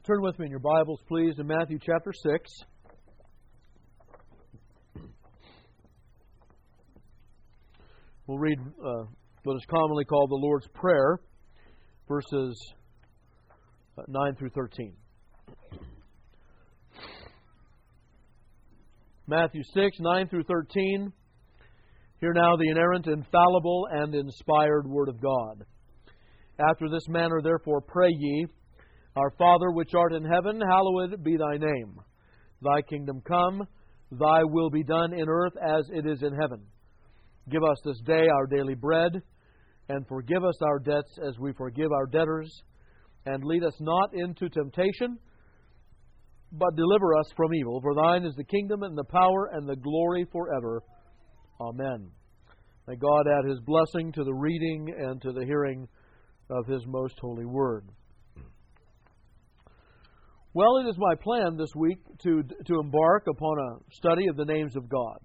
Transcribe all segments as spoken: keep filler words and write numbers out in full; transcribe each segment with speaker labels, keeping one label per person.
Speaker 1: Turn with me in your Bibles, please, to Matthew chapter six. We'll read uh, what is commonly called the Lord's Prayer, verses uh, nine through thirteen. Matthew six, nine through thirteen. Hear now the inerrant, infallible, and inspired Word of God. After this manner, therefore, pray ye, Our Father which art in heaven, hallowed be thy name. Thy kingdom come, thy will be done in earth as it is in heaven. Give us this day our daily bread, and forgive us our debts as we forgive our debtors. And lead us not into temptation, but deliver us from evil. For thine is the kingdom and the power and the glory forever. Amen. May God add His blessing to the reading and to the hearing of His most holy word. Well, it is my plan this week to, to embark upon a study of the names of God.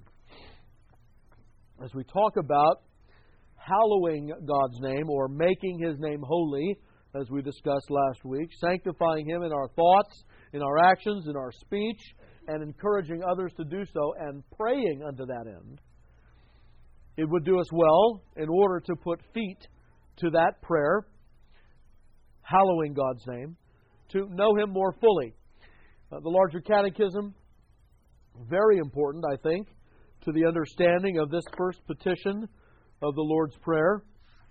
Speaker 1: As we talk about hallowing God's name, or making His name holy, as we discussed last week, sanctifying Him in our thoughts, in our actions, in our speech, and encouraging others to do so, and praying unto that end, it would do us well, in order to put feet to that prayer, hallowing God's name, to know Him more fully. Uh, the larger catechism, very important, I think, to the understanding of this first petition of the Lord's Prayer.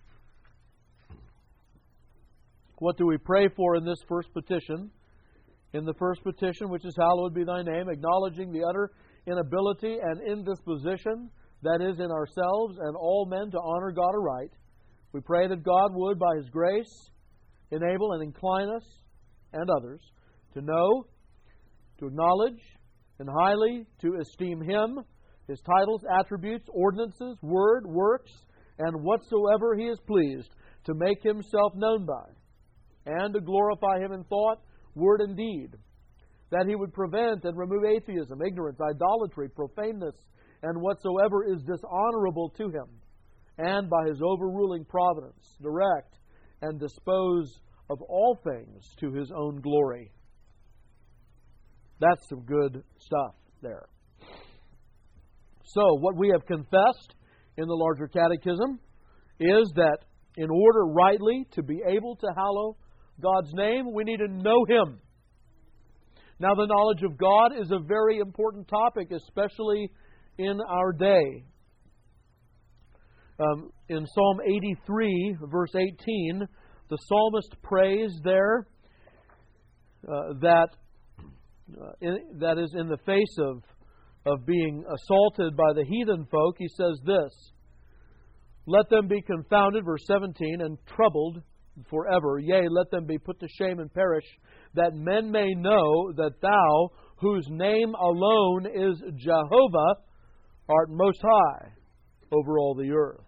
Speaker 1: What do we pray for in this first petition? In the first petition, which is hallowed be thy name, acknowledging the utter inability and indisposition that is in ourselves and all men to honor God aright, we pray that God would, by His grace, enable and incline us and others to know, to acknowledge, and highly to esteem Him, His titles, attributes, ordinances, word, works, and whatsoever He is pleased to make Himself known by, and to glorify Him in thought, word, and deed, that He would prevent and remove atheism, ignorance, idolatry, profaneness, and whatsoever is dishonorable to Him, and by His overruling providence, direct and dispose of all things to His own glory. That's some good stuff there. So, what we have confessed in the larger catechism is that in order rightly to be able to hallow God's name, we need to know Him. Now, the knowledge of God is a very important topic, especially in our day. Um, in Psalm eighty-three, verse eighteen, the psalmist prays there uh, that uh, in, that is in the face of of being assaulted by the heathen folk. He says this: "Let them be confounded," verse seventeen, "and troubled forever. Yea, let them be put to shame and perish, that men may know that Thou, whose name alone is Jehovah, art most high over all the earth."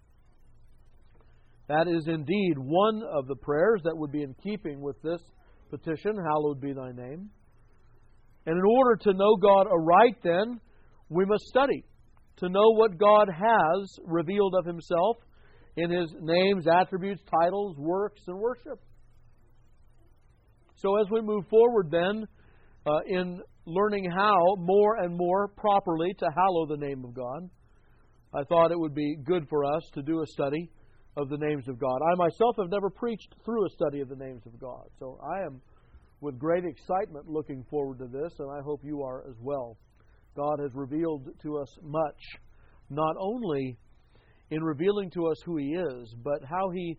Speaker 1: That is indeed one of the prayers that would be in keeping with this petition, hallowed be thy name. And in order to know God aright, then, we must study to know what God has revealed of Himself in His names, attributes, titles, works, and worship. So as we move forward then uh, in learning how more and more properly to hallow the name of God, I thought it would be good for us to do a study of the names of God. I myself have never preached through a study of the names of God, so I am with great excitement looking forward to this, and I hope you are as well. God has revealed to us much, not only in revealing to us who He is, but how He,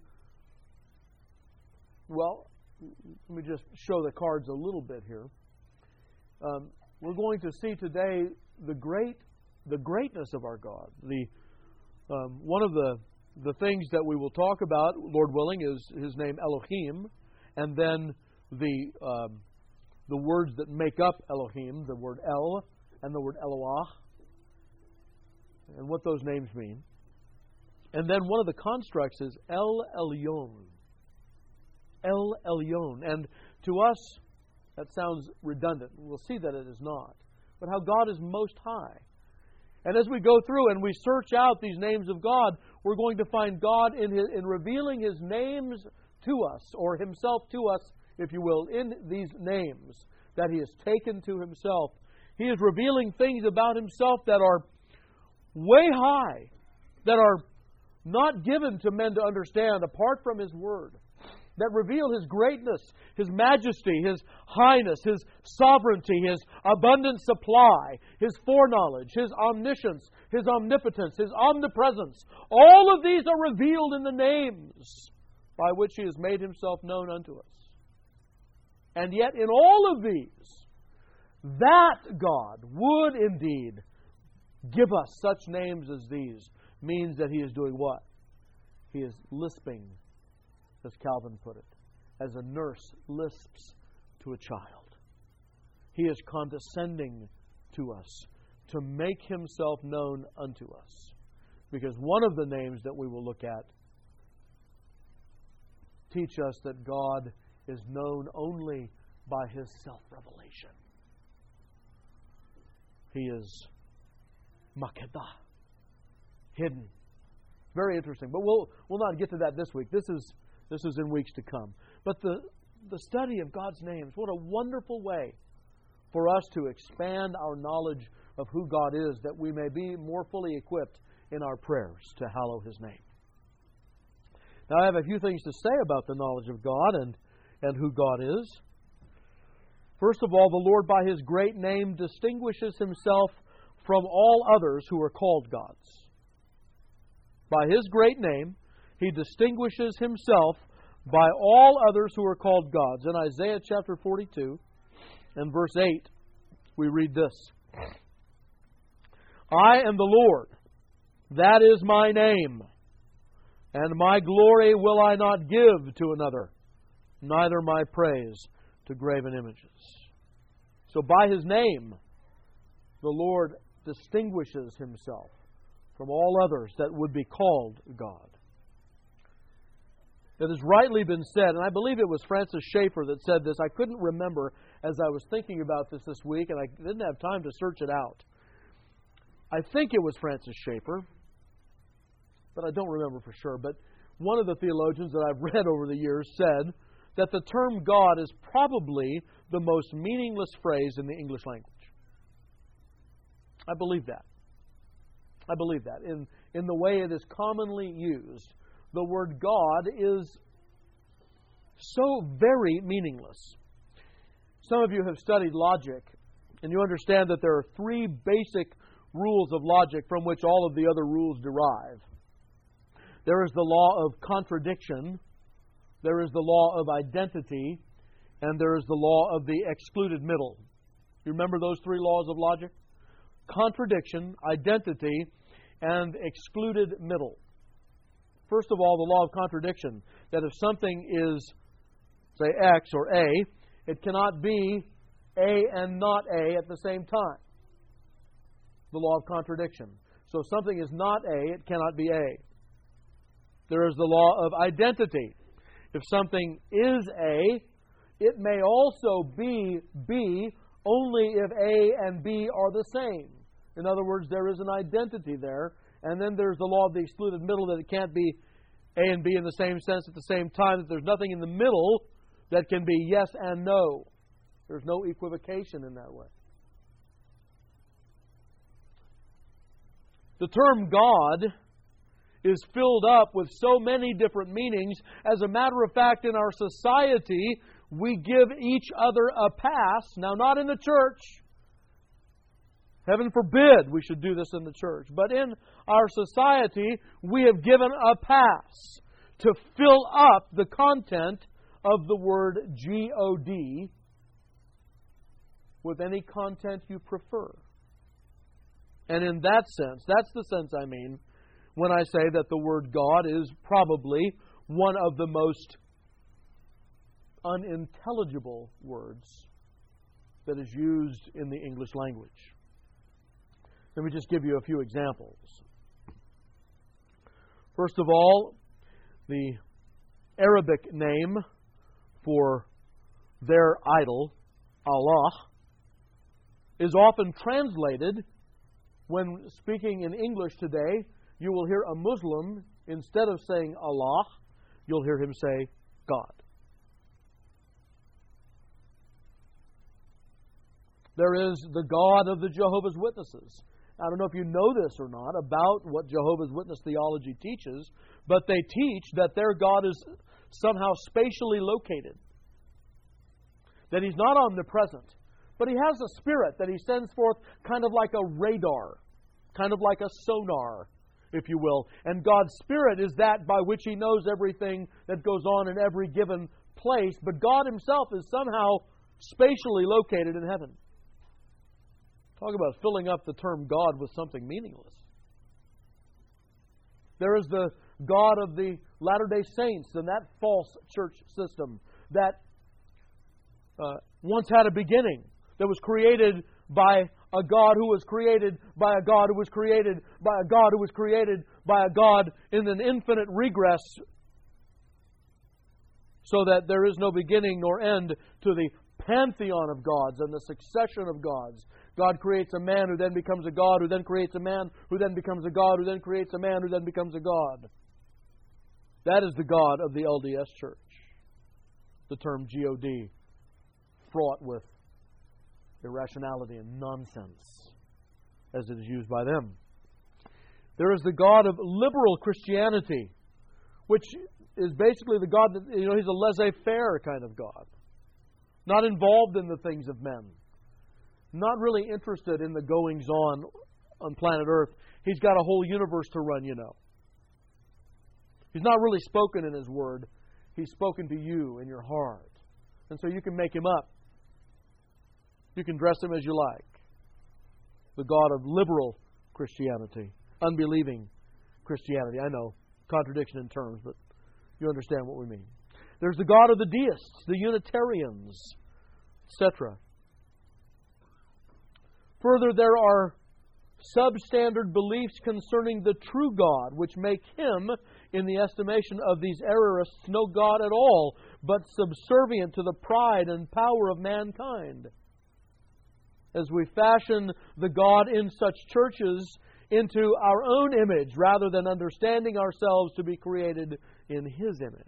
Speaker 1: well, let me just show the cards a little bit here. Um, we're going to see today the great, the greatness of our God. The um, one of the the things that we will talk about, Lord willing, is His name Elohim, and then the um, the words that make up Elohim, the word El and the word Eloah, and what those names mean. And then one of the constructs is El Elyon. El Elyon. And to us, that sounds redundant. We'll see that it is not. But how God is most high. And as we go through and we search out these names of God, we're going to find God in, his, in revealing His names to us, or Himself to us if you will, in these names that He has taken to Himself, He is revealing things about Himself that are way high, that are not given to men to understand apart from His Word, that reveal His greatness, His majesty, His highness, His sovereignty, His abundant supply, His foreknowledge, His omniscience, His omnipotence, His omnipresence. All of these are revealed in the names by which He has made Himself known unto us. And yet in all of these, that God would indeed give us such names as these means that He is doing what? He is lisping, as Calvin put it, as a nurse lisps to a child. He is condescending to us to make Himself known unto us. Because one of the names that we will look at teach us that God is known only by His self-revelation. He is Makedah, hidden. Very interesting. But we'll we'll not get to that this week. This is this is in weeks to come. But the the study of God's names, what a wonderful way for us to expand our knowledge of who God is, that we may be more fully equipped in our prayers to hallow His name. Now, I have a few things to say about the knowledge of God and, and who God is. First of all, the Lord by His great name distinguishes Himself from all others who are called gods. By His great name, He distinguishes Himself by all others who are called gods. In Isaiah chapter forty-two and verse eight, we read this. I am the Lord, that is my name, and my glory will I not give to another, neither my praise to graven images. So by His name, the Lord distinguishes Himself from all others that would be called God. It has rightly been said, and I believe it was Francis Schaeffer that said this. I couldn't remember as I was thinking about this this week, and I didn't have time to search it out. I think it was Francis Schaeffer, but I don't remember for sure. But one of the theologians that I've read over the years said that the term God is probably the most meaningless phrase in the English language. I believe that. I believe that. In, in the way it is commonly used, the word God is so very meaningless. Some of you have studied logic, and you understand that there are three basic rules of logic from which all of the other rules derive. There is the law of contradiction, there is the law of identity, and there is the law of the excluded middle. You remember those three laws of logic? Contradiction, identity, and excluded middle. First of all, the law of contradiction, that if something is, say, X or A, it cannot be A and not A at the same time. The law of contradiction. So if something is not A, it cannot be A. There is the law of identity. If something is A, it may also be B only if A and B are the same. In other words, there is an identity there. And then there's the law of the excluded middle, that it can't be A and B in the same sense at the same time, that there's nothing in the middle that can be yes and no. There's no equivocation in that way. The term God is filled up with so many different meanings. As a matter of fact, in our society, we give each other a pass. Now, not in the church. Heaven forbid we should do this in the church. But in our society, we have given a pass to fill up the content of the word G O D with any content you prefer. And in that sense, that's the sense I mean when I say that the word God is probably one of the most unintelligible words that is used in the English language. Let me just give you a few examples. First of all, the Arabic name for their idol, Allah, is often translated, when speaking in English today, you will hear a Muslim, instead of saying Allah, you'll hear him say God. There is the God of the Jehovah's Witnesses. I don't know if you know this or not about what Jehovah's Witness theology teaches, but they teach that their God is somehow spatially located. That He's not omnipresent, but He has a spirit that He sends forth kind of like a radar, kind of like a sonar, if you will. And God's Spirit is that by which He knows everything that goes on in every given place, but God Himself is somehow spatially located in heaven. Talk about filling up the term God with something meaningless. There is the God of the Latter-day Saints and that false church system that uh, once had a beginning, that was created by a God who was created by a God who was created by a God who was created by a God in an infinite regress, so that there is no beginning nor end to the pantheon of gods and the succession of gods. God creates a man who then becomes a God, who then creates a man, who then becomes a God, who then creates a man, who then becomes a God. That is the God of the L D S Church. The term G O D, fraught with irrationality and nonsense, as it is used by them. There is the God of liberal Christianity, which is basically the God that, you know, He's a laissez-faire kind of God. Not involved in the things of men. Not really interested in the goings-on on planet Earth. He's got a whole universe to run, you know. He's not really spoken in His Word. He's spoken to you in your heart. And so you can make Him up. You can dress Him as you like. The God of liberal Christianity. Unbelieving Christianity. I know, contradiction in terms, but you understand what we mean. There's the God of the deists, the Unitarians, et cetera. Further, there are substandard beliefs concerning the true God, which make Him, in the estimation of these errorists, no God at all, but subservient to the pride and power of mankind. As we fashion the God in such churches into our own image, rather than understanding ourselves to be created in His image.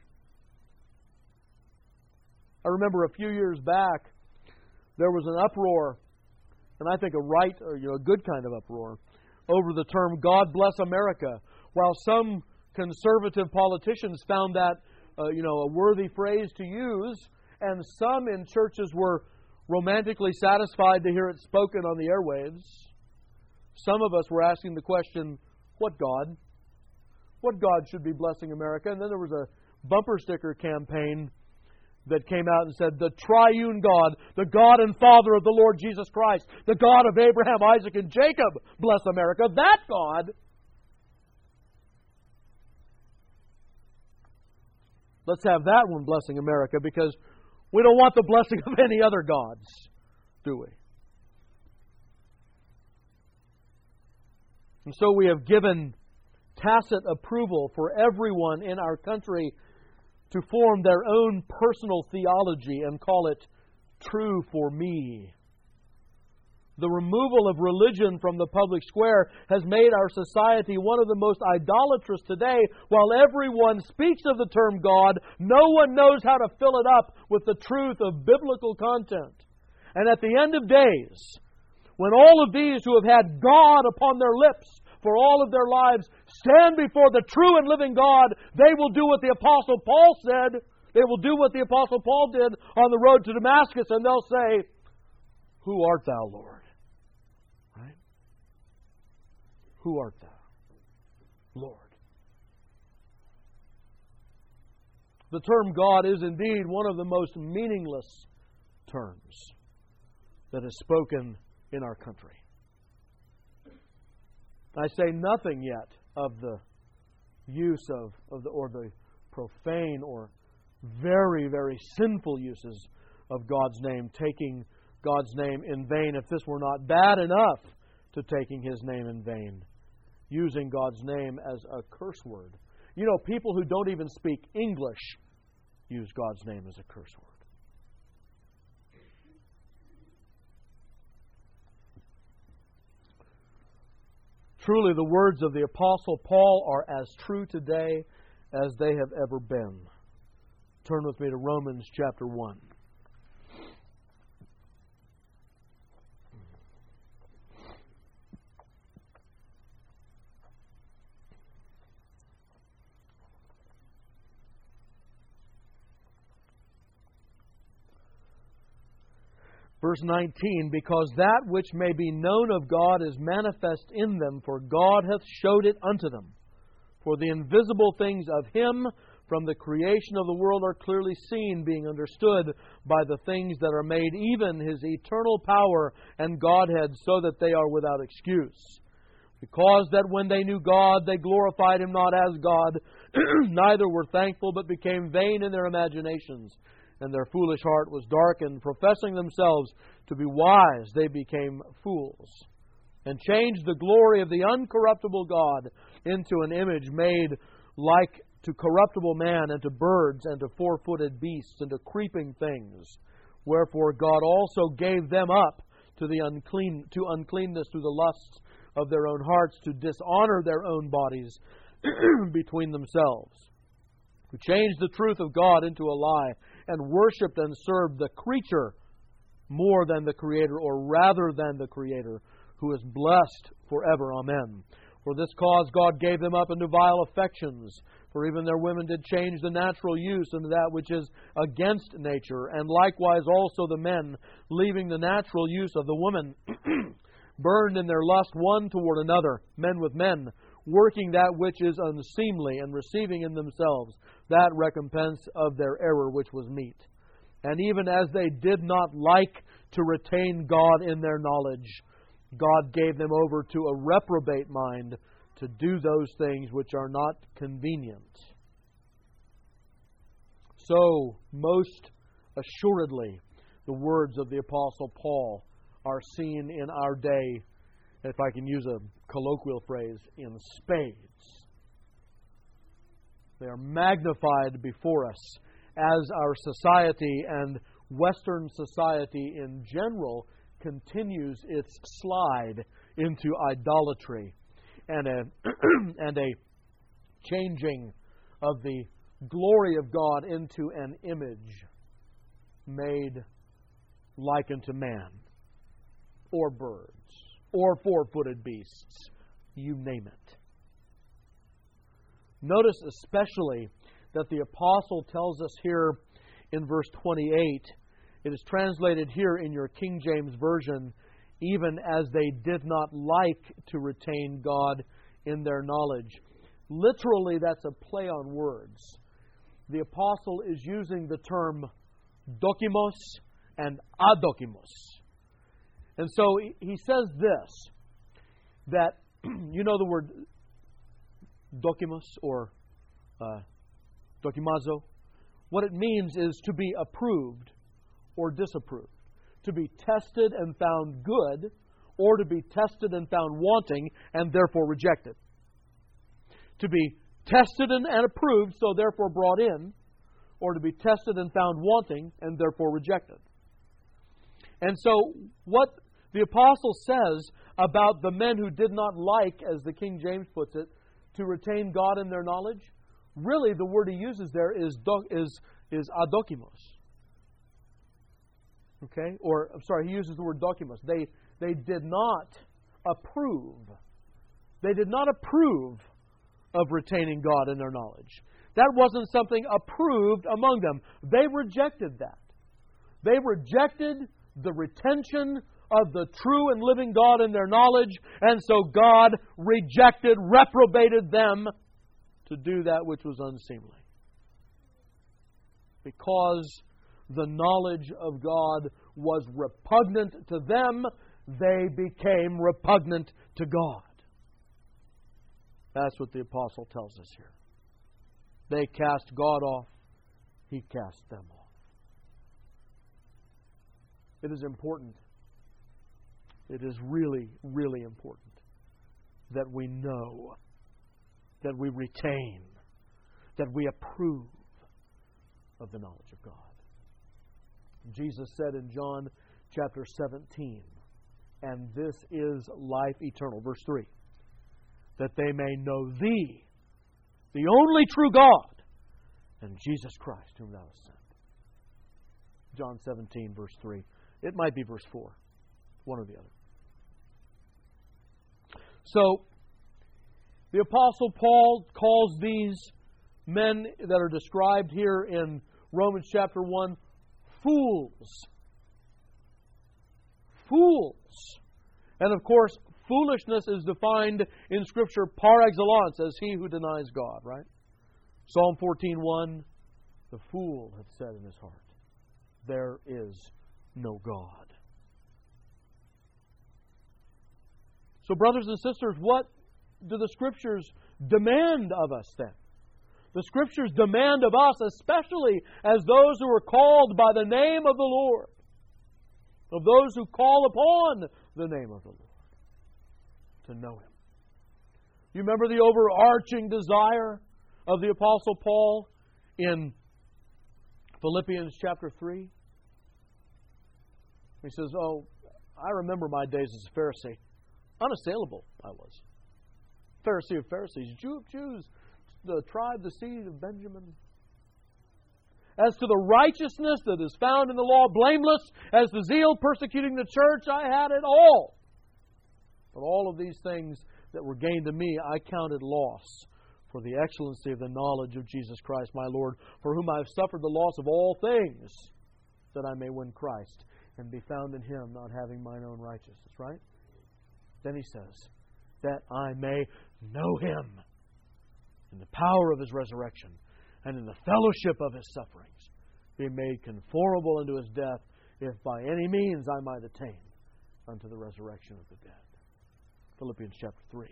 Speaker 1: I remember a few years back, there was an uproar, and I think a right, or you know, a good kind of uproar, over the term "God bless America." While some conservative politicians found that, uh, you know, a worthy phrase to use, and some in churches were romantically satisfied to hear it spoken on the airwaves, some of us were asking the question, "What God? What God should be blessing America?" And then there was a bumper sticker campaign that came out and said, "The triune God, the God and Father of the Lord Jesus Christ, the God of Abraham, Isaac, and Jacob, bless America." That God. Let's have that one blessing America, because we don't want the blessing of any other gods, do we? And so we have given tacit approval for everyone in our country to form their own personal theology and call it true for me. The removal of religion from the public square has made our society one of the most idolatrous today. While everyone speaks of the term God, no one knows how to fill it up with the truth of biblical content. And at the end of days, when all of these who have had God upon their lips for all of their lives stand before the true and living God, they will do what the Apostle Paul said. They will do what the Apostle Paul did on the road to Damascus, and they'll say, "Who art thou, Lord?" Right? Who art thou, Lord? The term God is indeed one of the most meaningless terms that is spoken in our country. I say nothing yet of the use of, of the, or the profane or very, very sinful uses of God's name, taking God's name in vain. If this were not bad enough to taking His name in vain, using God's name as a curse word. You know, people who don't even speak English use God's name as a curse word. Truly, the words of the Apostle Paul are as true today as they have ever been. Turn with me to Romans chapter one. Verse nineteen, because that which may be known of God is manifest in them, for God hath showed it unto them. For the invisible things of Him from the creation of the world are clearly seen, being understood by the things that are made, even His eternal power and Godhead, so that they are without excuse. Because that when they knew God, they glorified Him not as God, neither were thankful, but became vain in their imaginations. And their foolish heart was darkened. Professing themselves to be wise, they became fools, and changed the glory of the uncorruptible God into an image made like to corruptible man, and to birds, and to four-footed beasts, and to creeping things. Wherefore God also gave them up to the unclean to uncleanness through the lusts of their own hearts, to dishonor their own bodies between themselves, who changed the truth of God into a lie, and worshipped and served the creature more than the Creator, or rather than the Creator, who is blessed forever. Amen. For this cause God gave them up into vile affections. For even their women did change the natural use into that which is against nature. And likewise also the men, leaving the natural use of the woman, burned in their lust one toward another, men with men, working that which is unseemly, and receiving in themselves that recompense of their error which was meet. And even as they did not like to retain God in their knowledge, God gave them over to a reprobate mind, to do those things which are not convenient. So, most assuredly, the words of the Apostle Paul are seen in our day, if I can use a colloquial phrase, in spades. They are magnified before us as our society, and Western society in general, continues its slide into idolatry and a, and a changing of the glory of God into an image made like unto man, or birds, or four-footed beasts, you name it. Notice especially that the apostle tells us here in verse twenty-eight, it is translated here in your King James Version, even as they did not like to retain God in their knowledge. Literally, that's a play on words. The apostle is using the term dokimos and adokimos. And so he says this, that, you know the word dokimos or uh, dokimazo? What it means is to be approved or disapproved, to be tested and found good, or to be tested and found wanting and therefore rejected. To be tested and, and approved, so therefore brought in, or to be tested and found wanting and therefore rejected. And so what the apostle says about the men who did not like, as the King James puts it, to retain God in their knowledge, really the word he uses there is do, is is adokimos. Okay? Or, I'm sorry, he uses the word dokimos. They, they did not approve. They did not approve of retaining God in their knowledge. That wasn't something approved among them. They rejected that. They rejected the retention of the true and living God in their knowledge, and so God rejected, reprobated them to do that which was unseemly. Because the knowledge of God was repugnant to them, they became repugnant to God. That's what the apostle tells us here. They cast God off, he cast them off. It is important. It is really, really important that we know, that we retain, that we approve of the knowledge of God. Jesus said in John chapter seventeen, and this is life eternal, verse three, that they may know Thee, the only true God, and Jesus Christ, whom Thou hast sent. John seventeen, verse three. It might be verse four, one or the other. So, the Apostle Paul calls these men that are described here in Romans chapter one, fools. fools. And of course, foolishness is defined in Scripture par excellence as he who denies God, right? Psalm fourteen one, the fool hath said in his heart, there is no God. So, brothers and sisters, what do the Scriptures demand of us then? The Scriptures demand of us, especially as those who are called by the name of the Lord, of those who call upon the name of the Lord, to know Him. You remember the overarching desire of the Apostle Paul in Philippians chapter three? He says, oh, I remember my days as a Pharisee. Unassailable I was. Pharisee of Pharisees, Jew of Jews, the tribe, the seed of Benjamin. As to the righteousness that is found in the law, blameless, as to zeal persecuting the church, I had it all. But all of these things that were gained to me, I counted loss for the excellency of the knowledge of Jesus Christ, my Lord, for whom I have suffered the loss of all things, that I may win Christ and be found in Him, not having mine own righteousness. Right? Then he says, that I may know Him in the power of His resurrection and in the fellowship of His sufferings, be made conformable unto His death, if by any means I might attain unto the resurrection of the dead. Philippians chapter three.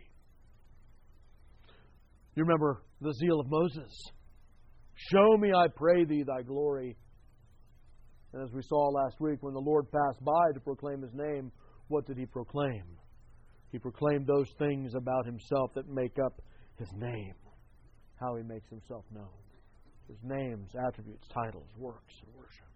Speaker 1: You remember the zeal of Moses. Show me, I pray thee, thy glory. And as we saw last week, when the Lord passed by to proclaim His name, what did He proclaim? He proclaimed those things about Himself that make up His name. How He makes Himself known. His names, attributes, titles, works, and worship.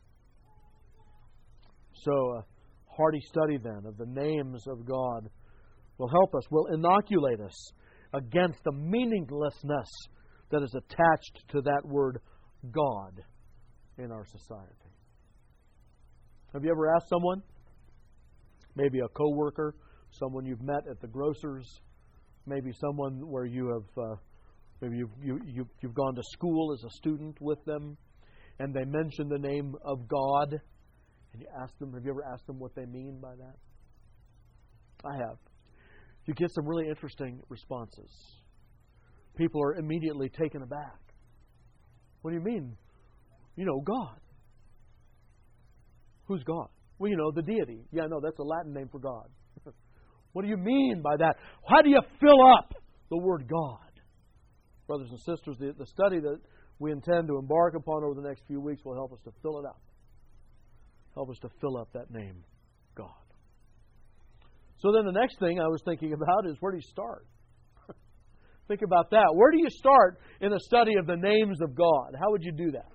Speaker 1: So a hearty study then of the names of God will help us, will inoculate us against the meaninglessness that is attached to that word God in our society. Have you ever asked someone, maybe a coworker, someone you've met at the grocer's, maybe someone where you have, uh, maybe you've, you, you, you've gone to school as a student with them, and they mention the name of God, and you ask them, have you ever asked them what they mean by that? I have. You get some really interesting responses. People are immediately taken aback. What do you mean? You know, God. Who's God? Well, you know, the deity. Yeah, no, that's a Latin name for God. What do you mean by that? How do you fill up the word God? Brothers and sisters, the, the study that we intend to embark upon over the next few weeks will help us to fill it up. Help us to fill up that name, God. So then the next thing I was thinking about is, where do you start? Think about that. Where do you start in a study of the names of God? How would you do that?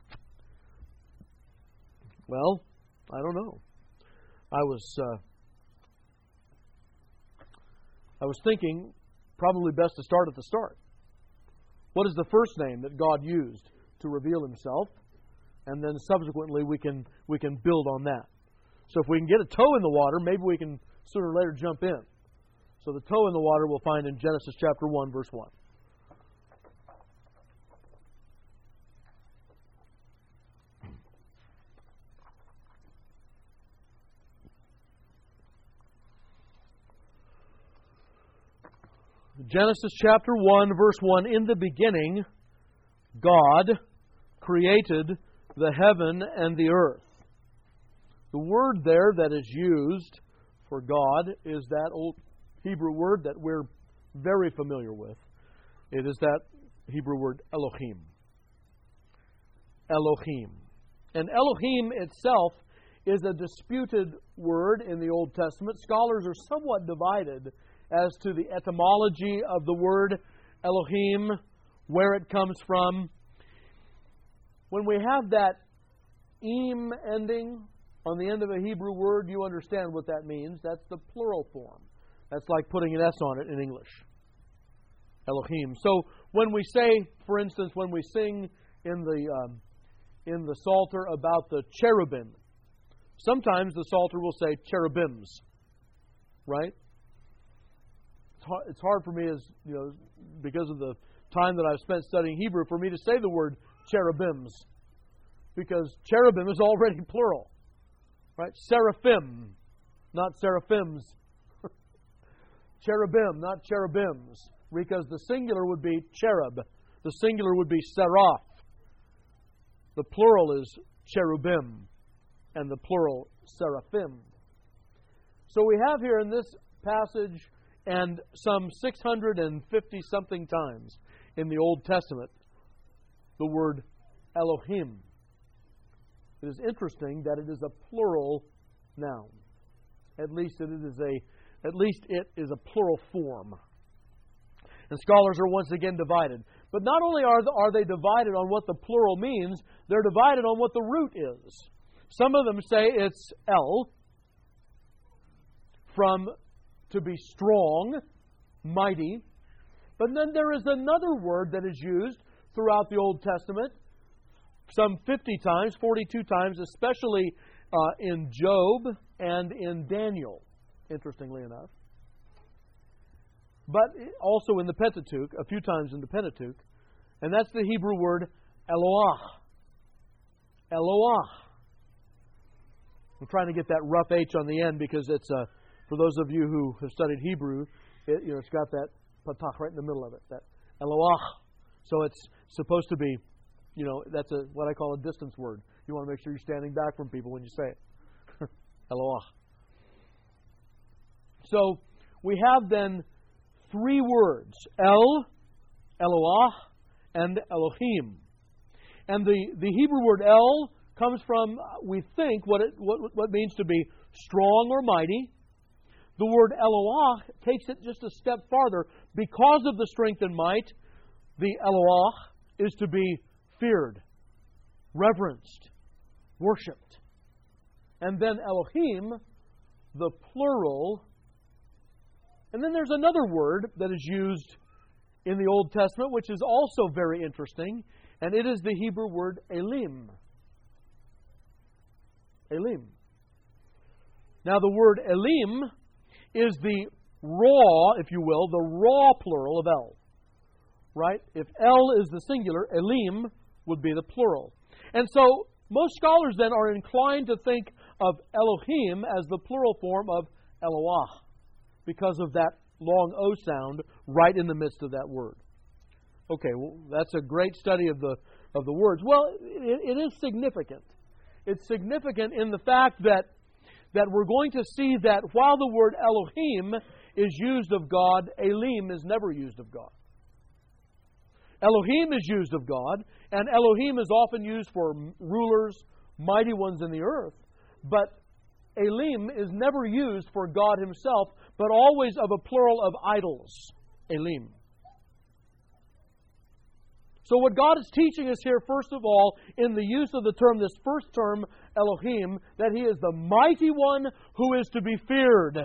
Speaker 1: Well, I don't know. I was uh, I was thinking probably best to start at the start. What is the first name that God used to reveal Himself? And then subsequently we can we can build on that. So if we can get a toe in the water, maybe we can sooner or later jump in. So the toe in the water we'll find in Genesis chapter one, verse one. Genesis chapter one, verse one, in the beginning, God created the heaven and the earth. The word there that is used for God is that old Hebrew word that we're very familiar with. It is that Hebrew word Elohim. Elohim. And Elohim itself is a disputed word in the Old Testament. Scholars are somewhat divided as to the etymology of the word Elohim, where it comes from. When we have that im ending on the end of a Hebrew word, you understand what that means. That's the plural form. That's like putting an S on it in English. Elohim. So when we say, for instance, when we sing in the um, in the Psalter about the cherubim, sometimes the Psalter will say cherubims, right? It's hard, it's hard for me, as you know, because of the time that I've spent studying Hebrew, for me to say the word cherubims, because cherubim is already plural, right? Seraphim, not seraphims. Cherubim, not cherubims. Because the singular would be cherub. The singular would be seraph. The plural is cherubim. And the plural, seraphim. So we have here in this passage, and some six hundred fifty something times in the Old Testament, the word Elohim. It is interesting that it is a plural noun. At least it is a, at least it is a plural form. And scholars are once again divided. But not only are, the, are they divided on what the plural means, they're divided on what the root is. Some of them say it's El, from to be strong, mighty. But then there is another word that is used throughout the Old Testament, some fifty times, forty-two times, especially uh, in Job and in Daniel, interestingly enough. But also in the Pentateuch, a few times in the Pentateuch, and that's the Hebrew word Eloah. Eloah. I'm trying to get that rough H on the end because it's, uh, for those of you who have studied Hebrew, it, you know, it's got that patach right in the middle of it, that Eloah. So it's supposed to be, you know, that's a what I call a distance word. You want to make sure you're standing back from people when you say it. Eloah. So we have then three words, El, Eloah, and Elohim. And the, the Hebrew word El comes from, we think, what it what, what means to be strong or mighty. The word Eloah takes it just a step farther. Because of the strength and might, the Eloah is to be feared, reverenced, worshipped. And then Elohim, the plural. And then there's another word that is used in the Old Testament, which is also very interesting, and it is the Hebrew word Elim. Elim. Now the word Elim is the raw, if you will, the raw plural of El. Right? If El is the singular, Elim would be the plural. And so most scholars then are inclined to think of Elohim as the plural form of Eloah, because of that long O sound right in the midst of that word. Okay, well, that's a great study of the of the words. Well, it, it is significant. It's significant in the fact that that we're going to see that while the word Elohim is used of God, Elim is never used of God. Elohim is used of God, and Elohim is often used for rulers, mighty ones in the earth, but Elim is never used for God Himself, but always of a plural of idols. Elim. So what God is teaching us here, first of all, in the use of the term, this first term, Elohim, that He is the mighty one who is to be feared.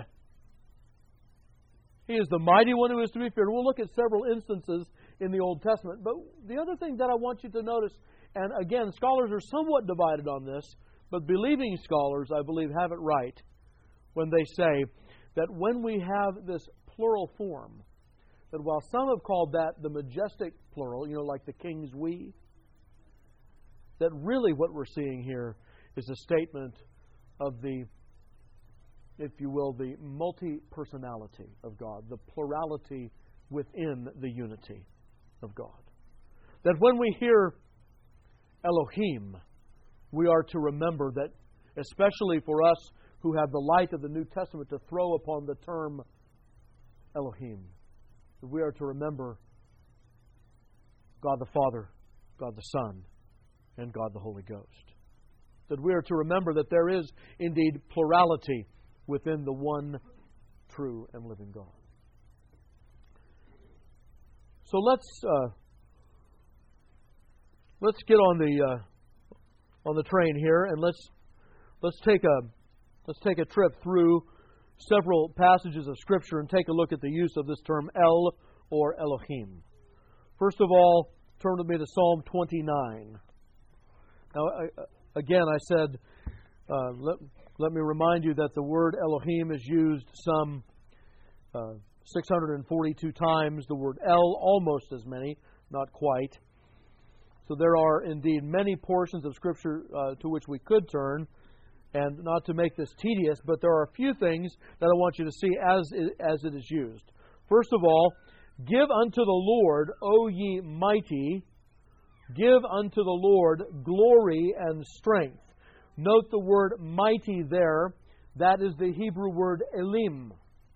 Speaker 1: He is the mighty one who is to be feared. We'll look at several instances in the Old Testament. But the other thing that I want you to notice, and again, scholars are somewhat divided on this, but believing scholars, I believe, have it right when they say that when we have this plural form, that while some have called that the majestic plural, you know, like the king's we, that really what we're seeing here is a statement of the, if you will, the multi-personality of God, the plurality within the unity of God. That when we hear Elohim, we are to remember that, especially for us who have the light of the New Testament to throw upon the term Elohim, that we are to remember God the Father, God the Son, and God the Holy Ghost. That we are to remember that there is indeed plurality within the one true and living God. So let's uh, let's get on the uh, on the train here, and let's let's take a let's take a trip through several passages of Scripture and take a look at the use of this term El or Elohim. First of all, turn with me to Psalm twenty-nine. Now, I, again, I said, uh, let, let me remind you that the word Elohim is used some uh, six hundred forty-two times. The word El, almost as many, not quite. So there are indeed many portions of Scripture uh, to which we could turn. And not to make this tedious, but there are a few things that I want you to see as it, as it is used. First of all, give unto the Lord, O ye mighty, give unto the Lord glory and strength. Note the word mighty there. That is the Hebrew word elim.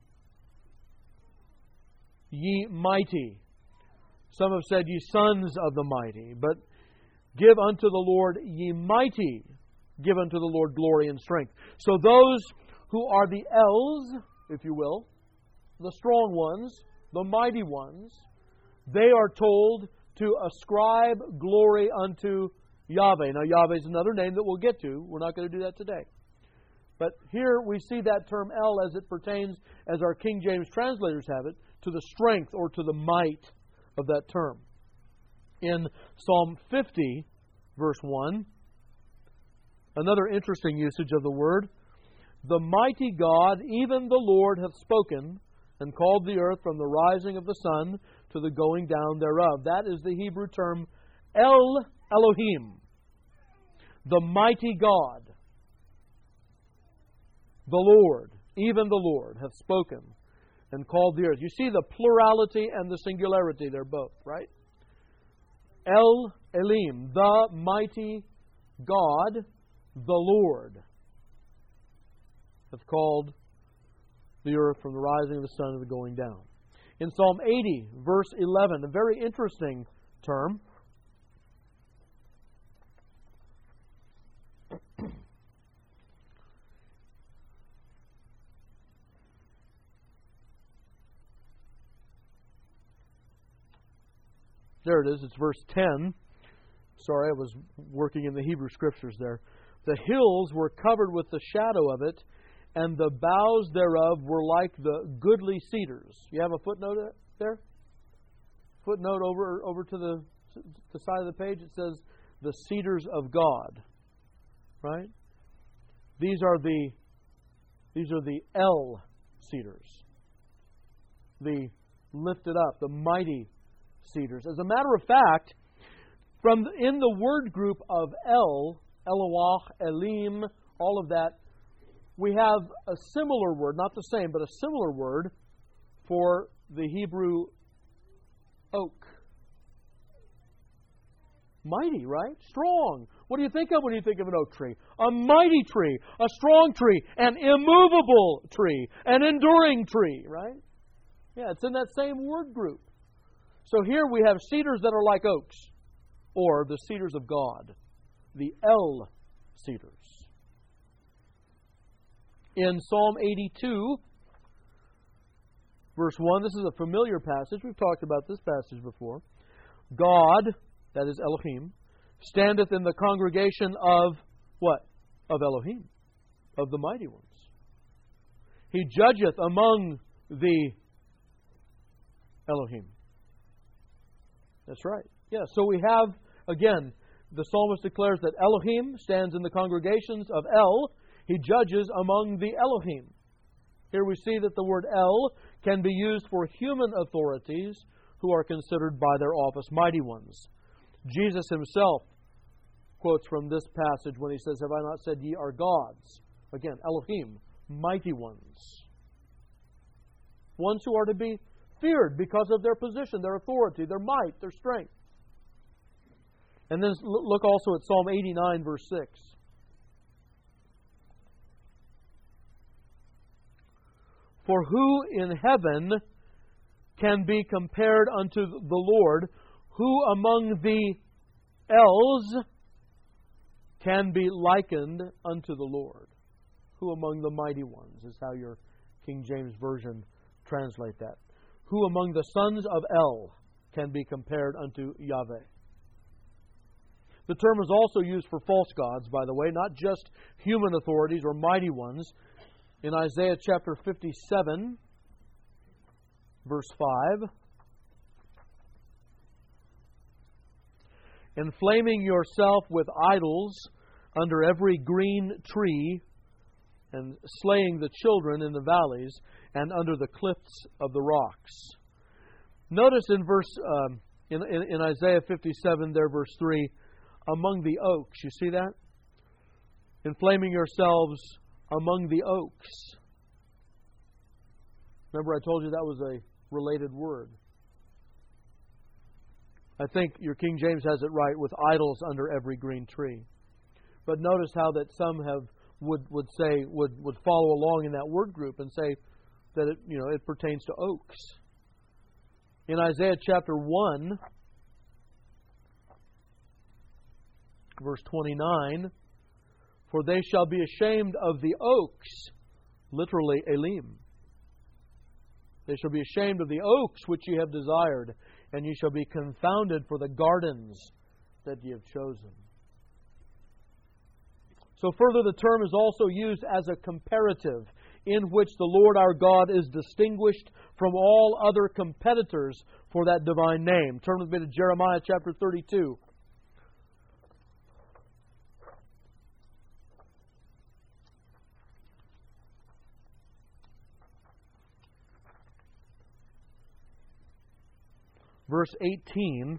Speaker 1: Ye mighty. Some have said ye sons of the mighty. But give unto the Lord ye mighty. Give unto the Lord glory and strength. So those who are the Els, if you will, the strong ones, the mighty ones, they are told to ascribe glory unto Yahweh. Now, Yahweh is another name that we'll get to. We're not going to do that today. But here we see that term El as it pertains, as our King James translators have it, to the strength or to the might of that term. In Psalm fifty, verse one, another interesting usage of the word, the mighty God, even the Lord, hath spoken, and called the earth from the rising of the sun to the going down thereof. That is the Hebrew term El Elohim, the mighty God. The Lord, even the Lord, hath spoken and called the earth. You see the plurality and the singularity there both, right? El Elim, the mighty God, the Lord, hath called the earth from the rising of the sun to the going down. In Psalm eighty, verse eleven, a very interesting term. There it is. It's verse ten. Sorry, I was working in the Hebrew Scriptures there. The hills were covered with the shadow of it, and the boughs thereof were like the goodly cedars. You have a footnote there? Footnote over over to the, the side of the page. It says, the cedars of God. Right? These are the these are the El cedars. The lifted up, the mighty cedars. As a matter of fact, from in the word group of El, Eloah, Elim, all of that, we have a similar word, not the same, but a similar word for the Hebrew oak. Mighty, right? Strong. What do you think of when you think of an oak tree? A mighty tree, a strong tree, an immovable tree, an enduring tree, right? Yeah, it's in that same word group. So here we have cedars that are like oaks, or the cedars of God, the El cedars. In Psalm eighty-two, verse one, this is a familiar passage. We've talked about this passage before. God, that is Elohim, standeth in the congregation of what? Of Elohim, of the mighty ones. He judgeth among the Elohim. That's right. Yeah, so we have, again, the psalmist declares that Elohim stands in the congregations of El. He judges among the Elohim. Here we see that the word El can be used for human authorities who are considered by their office mighty ones. Jesus himself quotes from this passage when he says, have I not said ye are gods? Again, Elohim, mighty ones. Ones who are to be feared because of their position, their authority, their might, their strength. And then look also at Psalm eighty-nine, verse six. For who in heaven can be compared unto the Lord? Who among the Els can be likened unto the Lord? Who among the mighty ones is how your King James Version translate that. Who among the sons of El can be compared unto Yahweh? The term is also used for false gods, by the way, not just human authorities or mighty ones. In Isaiah chapter fifty-seven, verse five, inflaming yourself with idols under every green tree, and slaying the children in the valleys, and under the cliffs of the rocks. Notice in verse um, in, in, in Isaiah fifty-seven, there, verse three, among the oaks. You see that? inflaming yourselves among the oaks. Remember, I told you that was a related word. I think your King James has it right, with idols under every green tree. But notice how that some have would would say would would follow along in that word group and say that it you know it pertains to oaks. In Isaiah chapter one, verse twenty-nine, for they shall be ashamed of the oaks, literally Elim. They shall be ashamed of the oaks which ye have desired, and ye shall be confounded for the gardens that ye have chosen. So further, the term is also used as a comparative in which the Lord our God is distinguished from all other competitors for that divine name. Turn with me to Jeremiah chapter thirty-two. Verse eighteen.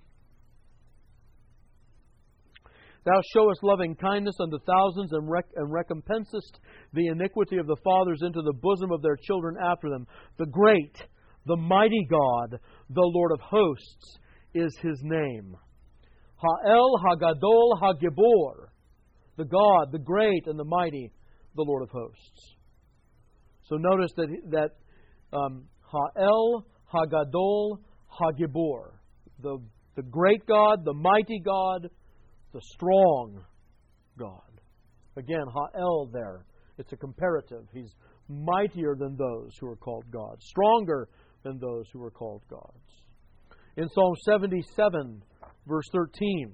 Speaker 1: Thou showest loving kindness unto thousands, and, rec- and recompensest the iniquity of the fathers into the bosom of their children after them. The great, the mighty God, the Lord of hosts, is His name. Ha'el, Hagadol, Hagibor. The God, the great and the mighty, the Lord of hosts. So notice that, that um, Ha'el, Hagadol, Hagibor. The, the great God, the mighty God, the strong God. Again, Ha'el there. It's a comparative. He's mightier than those who are called gods. Stronger than those who are called gods. In Psalm seventy-seven, verse thirteen.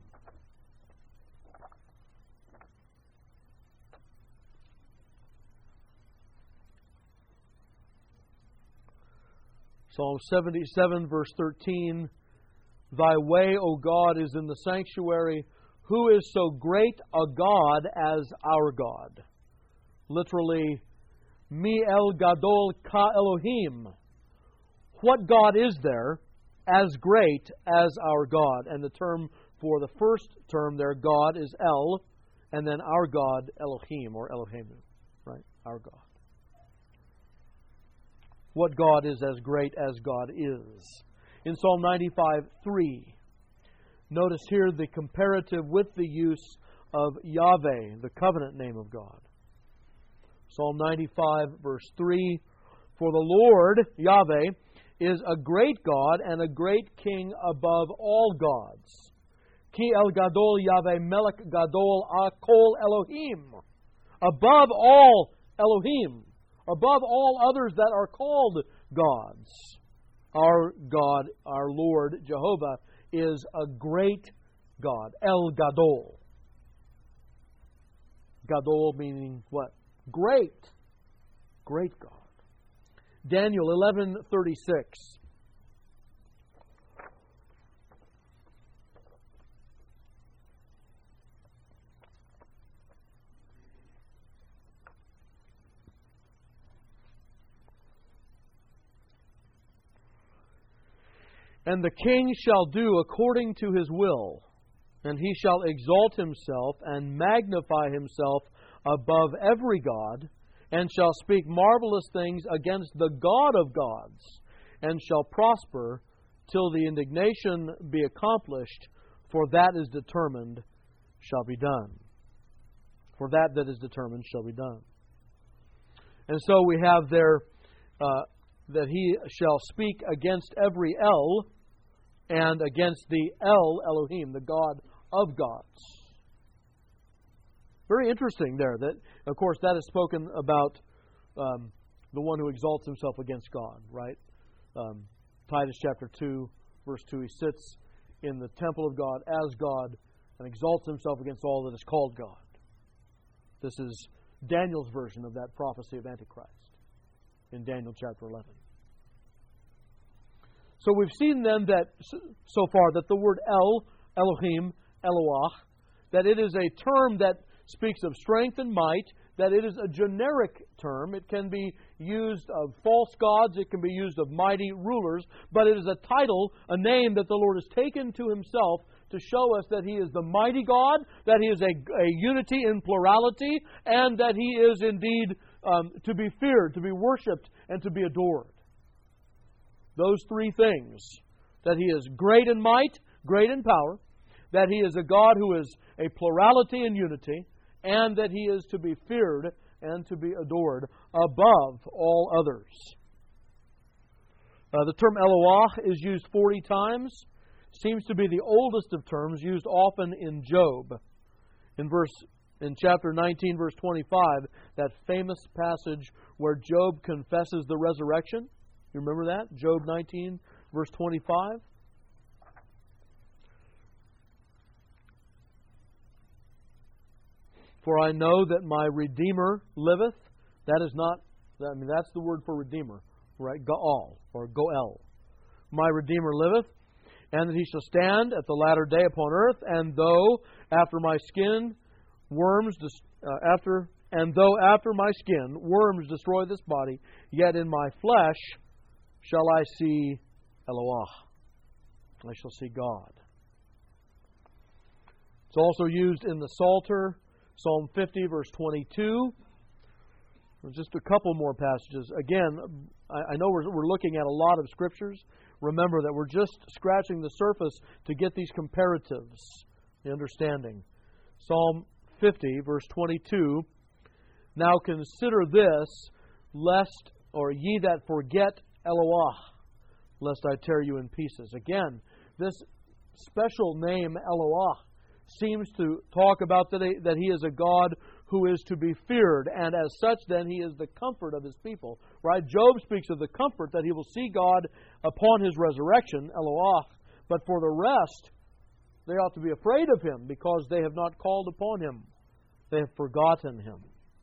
Speaker 1: Psalm seventy-seven, verse thirteen. Thy way, O God, is in the sanctuary. Who is so great a God as our God? Literally, Mi El Gadol Ka Elohim. What God is there as great as our God? And the term for the first term there, God, is El, and then our God, Elohim, or Elohimu, right? Our God. What God is as great as God is? In Psalm ninety-five, three. Notice here the comparative with the use of Yahweh, the covenant name of God. Psalm ninety-five, verse three. For the Lord, Yahweh, is a great God and a great King above all gods. Ki El Gadol Yahweh Melech Gadol Akol Elohim. Above all Elohim. Above all others that are called gods. Our God, our Lord, Jehovah, is a great God. El Gadol. Gadol meaning what? Great. Great God. Daniel eleven thirty-six. And the king shall do according to his will, and he shall exalt himself and magnify himself above every god, and shall speak marvelous things against the God of gods, and shall prosper till the indignation be accomplished, for that is determined shall be done. For that that is determined shall be done. And so we have there uh, that he shall speak against every El, and against the El, Elohim, the God of gods. Very interesting there. That, of course, that is spoken about um, the one who exalts himself against God, right? Um, Titus chapter two, verse two. He sits in the temple of God as God and exalts himself against all that is called God. This is Daniel's version of that prophecy of Antichrist in Daniel chapter eleven. So we've seen then that so far that the word El, Elohim, Eloah, that it is a term that speaks of strength and might, that it is a generic term. It can be used of false gods, it can be used of mighty rulers, but it is a title, a name that the Lord has taken to Himself to show us that He is the mighty God, that He is a, a unity in plurality, and that He is indeed um, to be feared, to be worshipped, and to be adored. Those three things, that He is great in might, great in power, that He is a God who is a plurality in unity, and that He is to be feared and to be adored above all others. Uh, the term Eloah is used forty times. Seems to be the oldest of terms, used often in Job. In verse in chapter nineteen, verse twenty-five, that famous passage where Job confesses the resurrection. You remember that? Job nineteen, verse twenty-five. For I know that my Redeemer liveth. That is not, I mean, that's the word for Redeemer, right? Gaal, or Goel. My Redeemer liveth, and that He shall stand at the latter day upon earth, and though after my skin worms, uh, after, and though after my skin worms destroy this body, yet in my flesh shall I see Eloah. I shall see God. It's also used in the Psalter, Psalm fifty, verse twenty-two. There's just a couple more passages. Again, I know we're, we're looking at a lot of Scriptures. Remember that we're just scratching the surface to get these comparatives, the understanding. Psalm fifty, verse twenty-two. Now consider this, lest, or ye that forget Eloah, lest I tear you in pieces. Again, this special name, Eloah, seems to talk about that he, that He is a God who is to be feared, and as such, then, He is the comfort of His people. Right? Job speaks of the comfort that he will see God upon his resurrection, Eloah, but for the rest, they ought to be afraid of Him because they have not called upon Him. They have forgotten Him.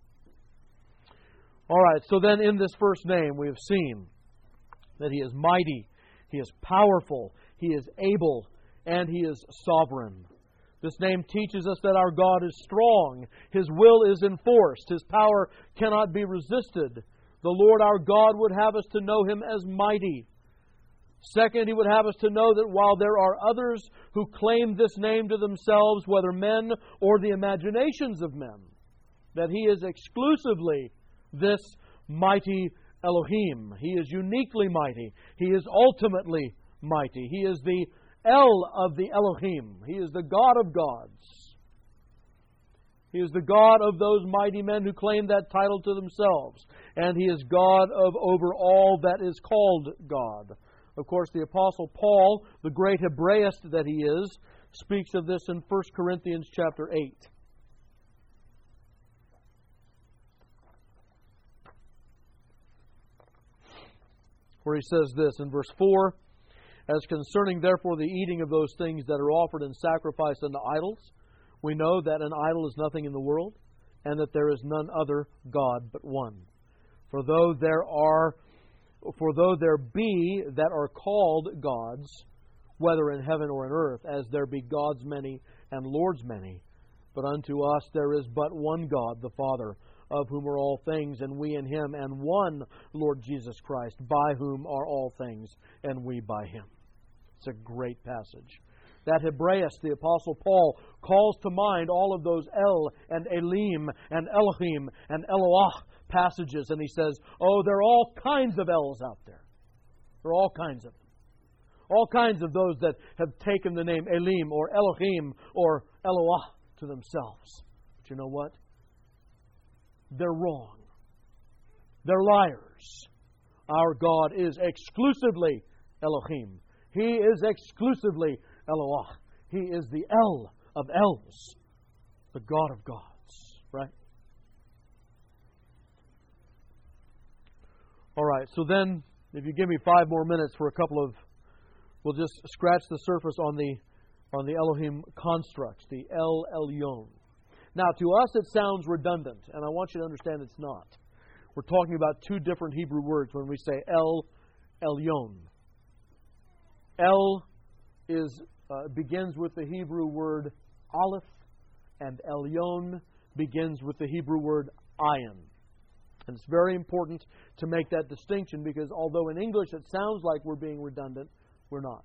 Speaker 1: All right, so then in this first name, we have seen that He is mighty, He is powerful, He is able, and He is sovereign. This name teaches us that our God is strong. His will is enforced. His power cannot be resisted. The Lord our God would have us to know Him as mighty. Second, He would have us to know that while there are others who claim this name to themselves, whether men or the imaginations of men, that He is exclusively this mighty Elohim. He is uniquely mighty. He is ultimately mighty. He is the El of the Elohim. He is the God of gods. He is the God of those mighty men who claim that title to themselves. And He is God of over all that is called God. Of course, the Apostle Paul, the great Hebraist that he is, speaks of this in First Corinthians chapter eight. Where he says this in verse four, As concerning therefore the eating of those things that are offered in sacrifice unto idols, we know that an idol is nothing in the world, and that there is none other God but one. For though there are, for though there be that are called gods, whether in heaven or in earth, as there be gods many and lords many, but unto us there is but one God, the Father, of whom are all things, and we in Him, and one Lord Jesus Christ, by whom are all things, and we by Him. It's a great passage. That Hebraist, the Apostle Paul, calls to mind all of those El and Elim and Elohim and Eloah passages, and he says, oh, there are all kinds of Els out there. There are all kinds of them. All kinds of those that have taken the name Elim or Elohim or Eloah to themselves. But you know what? They're wrong. They're liars. Our God is exclusively Elohim. He is exclusively Eloah. He is the El of Els, the God of gods. Right? All right, so then, if you give me five more minutes for a couple of, we'll just scratch the surface on the on the Elohim constructs, the El Elyon. Now, to us it sounds redundant, and I want you to understand it's not. We're talking about two different Hebrew words when we say El Elyon. El is uh, begins with the Hebrew word Aleph, and Elyon begins with the Hebrew word Ayin. And it's very important to make that distinction because although in English it sounds like we're being redundant, we're not.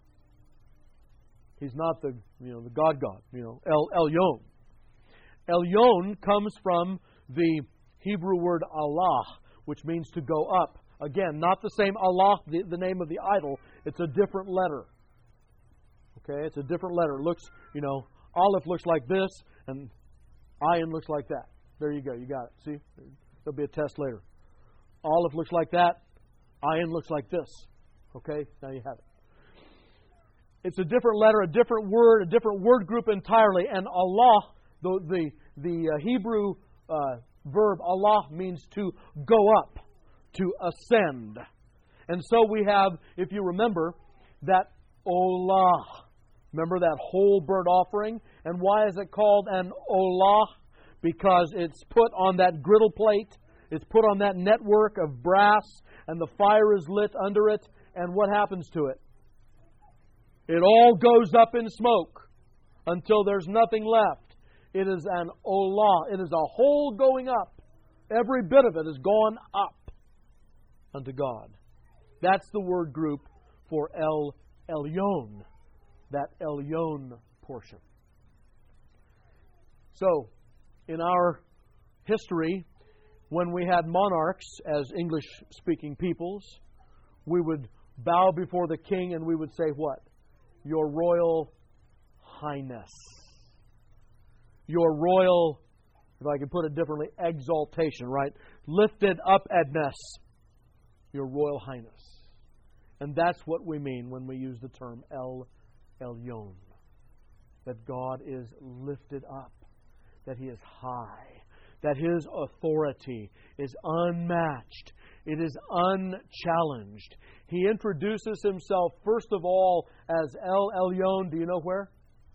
Speaker 1: He's not the, you know, the God God, you know, El Elyon. Elyon comes from the Hebrew word Allah, which means to go up. Again, not the same Allah, the, the name of the idol. It's a different letter. Okay, it's a different letter. It looks, you know, Aleph looks like this, and Ayin looks like that. There you go. You got it. See? There'll be a test later. Aleph looks like that. Ayin looks like this. Okay? Now you have it. It's a different letter, a different word, a different word group entirely. And Allah, the the, the uh, Hebrew uh, verb Allah means to go up, to ascend. And so we have, if you remember, that Olah. Remember that whole burnt offering? And why is it called an Olah? Because it's put on that griddle plate. It's put on that network of brass, and the fire is lit under it. And what happens to it? It all goes up in smoke until there's nothing left. It is an Olah. It is a whole going up. Every bit of it has gone up unto God. That's the word group for El Elyon. That Elyon portion. So, in our history, when we had monarchs as English-speaking peoples, we would bow before the king and we would say what? Your Royal Highness. Your Royal, if I can put it differently, exaltation, right? Lifted up Edness. Your Royal Highness. And that's what we mean when we use the term El Elyon. That God is lifted up. That He is high. That His authority is unmatched. It is unchallenged. He introduces Himself first of all as El Elyon. Do you know where?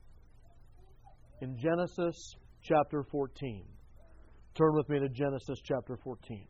Speaker 1: In Genesis chapter fourteen. Turn with me to Genesis chapter fourteen.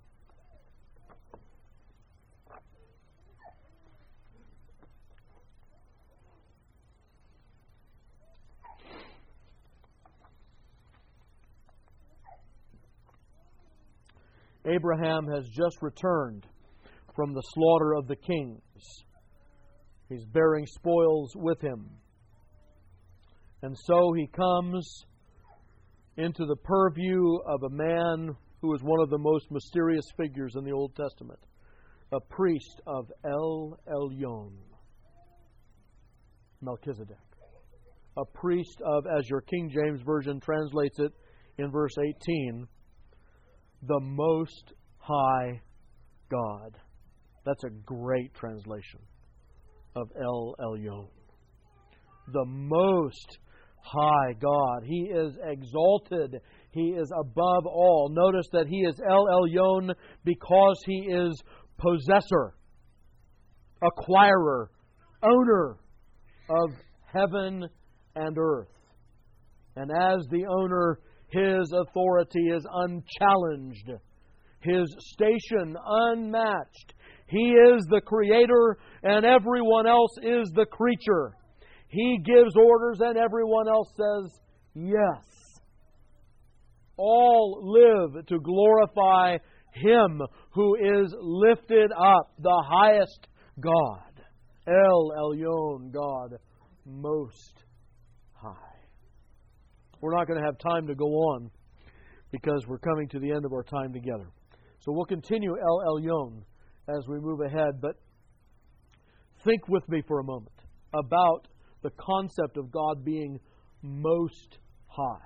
Speaker 1: Abraham has just returned from the slaughter of the kings. He's bearing spoils with him. And so he comes into the purview of a man who is one of the most mysterious figures in the Old Testament, a priest of El Elyon, Melchizedek. A priest of, as your King James Version translates it in verse eighteen, the Most High God. That's a great translation of El Elyon. The Most High God. He is exalted. He is above all. Notice that He is El Elyon because He is possessor, acquirer, owner of heaven and earth. And as the owner, His authority is unchallenged. His station unmatched. He is the Creator and everyone else is the creature. He gives orders and everyone else says yes. All live to glorify Him who is lifted up, the highest God. El Elyon, God Most High. We're not going to have time to go on because we're coming to the end of our time together. So we'll continue El Elyon as we move ahead, but think with me for a moment about the concept of God being Most High.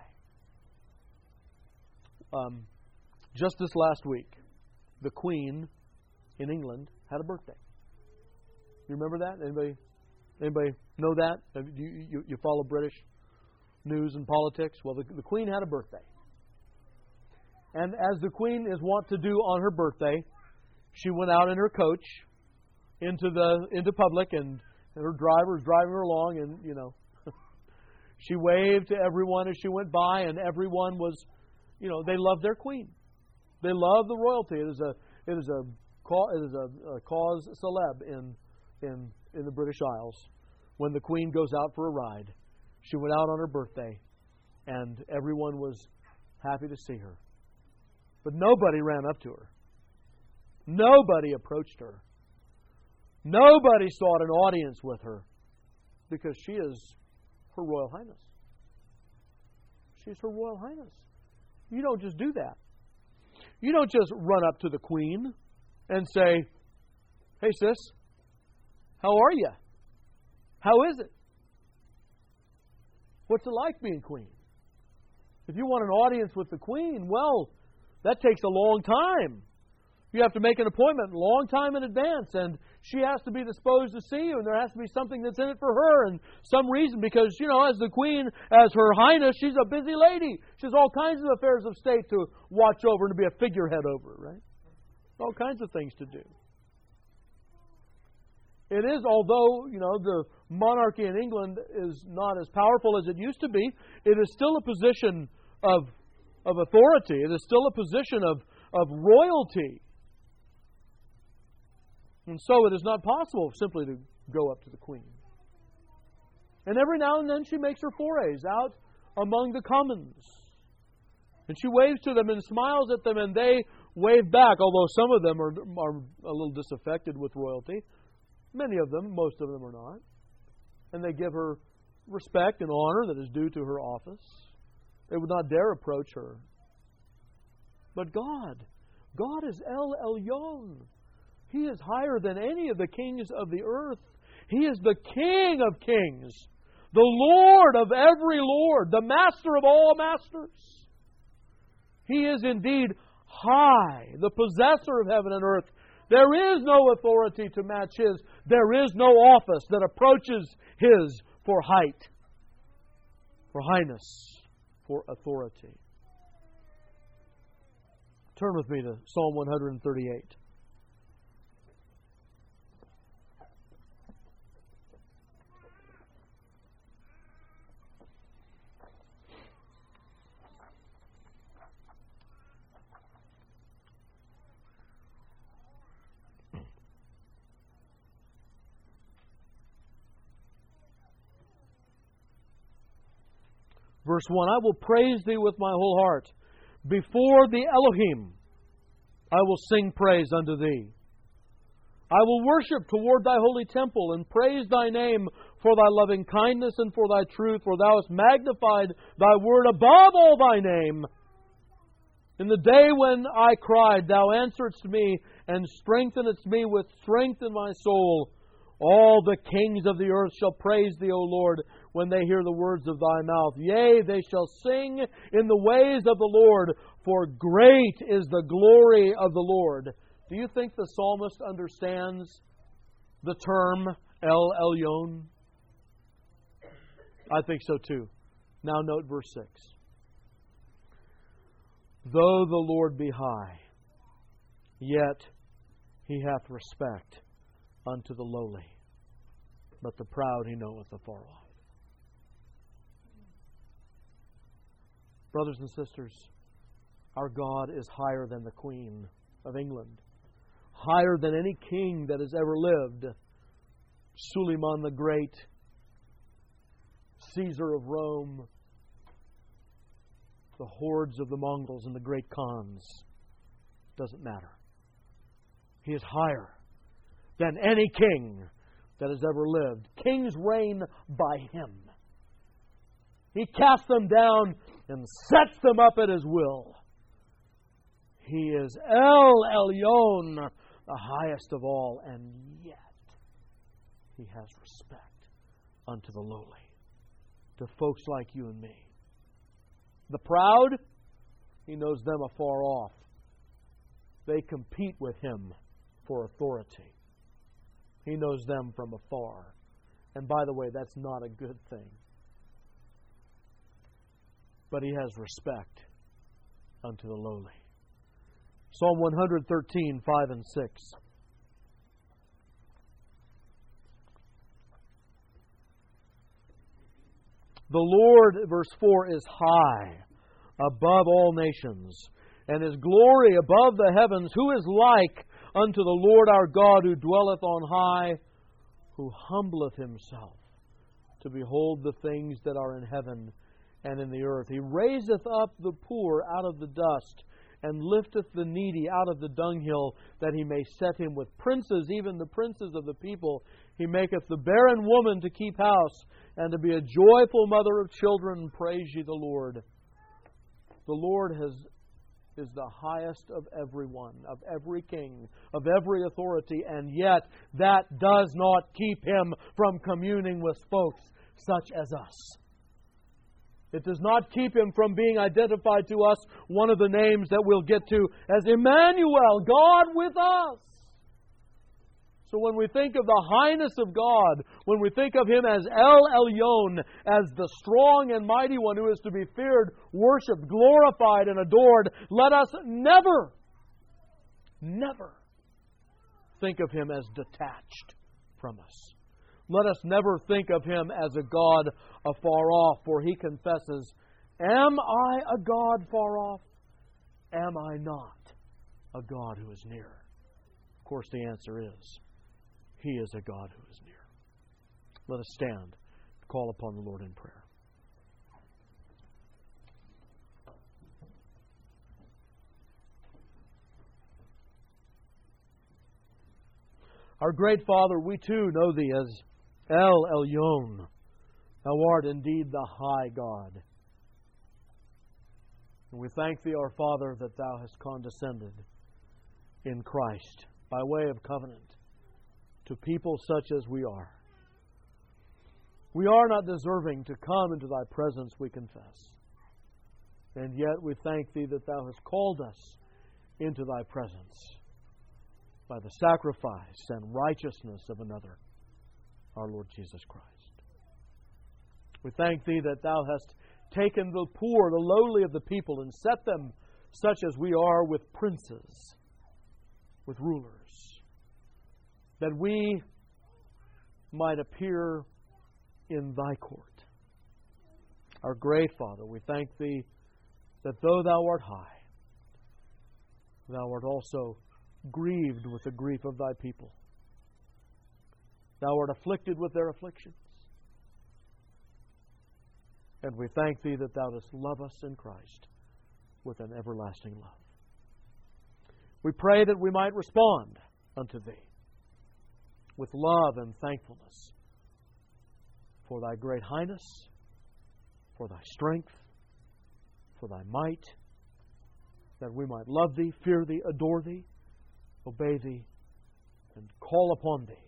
Speaker 1: Um, just this last week, the Queen in England had a birthday. You remember that? Anybody? Anybody know that? You, you, you follow British news and politics? Well, the, the Queen had a birthday. And as the Queen is wont to do on her birthday, she went out in her coach into the into public, and her driver was driving her along, and, you know, she waved to everyone as she went by, and everyone was, you know, they loved their Queen. They loved the royalty. It is a it is a it is a, a cause celeb in in in the British Isles. When the Queen goes out for a ride, she went out on her birthday, and everyone was happy to see her. But nobody ran up to her. Nobody approached her. Nobody sought an audience with her because she is Her Royal Highness. She's Her Royal Highness. You don't just do that. You don't just run up to the Queen and say, "Hey, sis, how are you? How is it? What's it like being Queen?" If you want an audience with the Queen, well, that takes a long time. You have to make an appointment a long time in advance, and she has to be disposed to see you, and there has to be something that's in it for her, and some reason, because, you know, as the Queen, as Her Highness, she's a busy lady. She has all kinds of affairs of state to watch over and to be a figurehead over, right? All kinds of things to do. It is, although, you know, the monarchy in England is not as powerful as it used to be, it is still a position of, of authority. It is still a position of, of royalty. And so it is not possible simply to go up to the Queen. And every now and then she makes her forays out among the commons. And she waves to them and smiles at them, and they wave back, although some of them are, are a little disaffected with royalty. Many of them, most of them are not. And they give her respect and honor that is due to her office. They would not dare approach her. But God, God is El Elyon. He is higher than any of the kings of the earth. He is the King of kings, the Lord of every Lord, the Master of all masters. He is indeed high, the possessor of heaven and earth. There is no authority to match His. There is no office that approaches His for height, for highness, for authority. Turn with me to Psalm one thirty-eight. Verse one, I will praise Thee with my whole heart. Before the Elohim, I will sing praise unto Thee. I will worship toward Thy holy temple and praise Thy name for Thy loving kindness and for Thy truth, for Thou hast magnified Thy word above all Thy name. In the day when I cried, Thou answeredst me and strengthenedst me with strength in my soul. All the kings of the earth shall praise Thee, O Lord, when they hear the words of Thy mouth. Yea, they shall sing in the ways of the Lord, for great is the glory of the Lord. Do you think the psalmist understands the term El Elyon? I think so too. Now note verse six. Though the Lord be high, yet He hath respect unto the lowly, but the proud He knoweth afar off. Brothers and sisters, our God is higher than the Queen of England, higher than any king that has ever lived. Suleiman the Great, Caesar of Rome, the hordes of the Mongols and the great Khans. Doesn't matter. He is higher than any king that has ever lived. Kings reign by Him. He casts them down and sets them up at His will. He is El Elyon, the highest of all, and yet He has respect unto the lowly, to folks like you and me. The proud, He knows them afar off. They compete with Him for authority. He knows them from afar. And by the way, that's not a good thing. But He has respect unto the lowly. Psalm one thirteen, five and six. The Lord, verse four, is high above all nations, and His glory above the heavens. Who is like unto the Lord our God, who dwelleth on high, who humbleth Himself to behold the things that are in heaven and in the earth? He raiseth up the poor out of the dust, and lifteth the needy out of the dunghill, that he may set him with princes, even the princes of the people. He maketh the barren woman to keep house, and to be a joyful mother of children. Praise ye the Lord. The Lord has is the highest of everyone, of every king, of every authority, and yet that does not keep Him from communing with folks such as us. It does not keep Him from being identified to us, one of the names that we'll get to, as Emmanuel, God with us. So when we think of the highness of God, when we think of Him as El Elyon, as the strong and mighty one who is to be feared, worshipped, glorified, and adored, let us never, never think of Him as detached from us. Let us never think of Him as a God afar off, for He confesses, "Am I a God far off? Am I not a God who is near?" Of course, the answer is, He is a God who is near. Let us stand and call upon the Lord in prayer. Our great Father, we too know Thee as El Elyon. Thou art indeed the high God. And we thank Thee, our Father, that Thou hast condescended in Christ by way of covenant to people such as we are. We are not deserving to come into Thy presence, we confess. And yet we thank Thee that Thou hast called us into Thy presence by the sacrifice and righteousness of another, our Lord Jesus Christ. We thank Thee that Thou hast taken the poor, the lowly of the people, and set them such as we are with princes, with rulers, that we might appear in Thy court. Our great Father, we thank Thee that though Thou art high, Thou art also grieved with the grief of Thy people. Thou art afflicted with their afflictions. And we thank Thee that Thou dost love us in Christ with an everlasting love. We pray that we might respond unto Thee with love and thankfulness for Thy great highness, for Thy strength, for Thy might, that we might love Thee, fear Thee, adore Thee, obey Thee, and call upon Thee.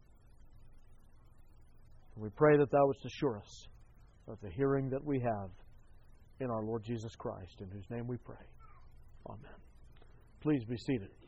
Speaker 1: And we pray that Thou wouldst assure us of the hearing that we have in our Lord Jesus Christ, in whose name we pray. Amen. Please be seated.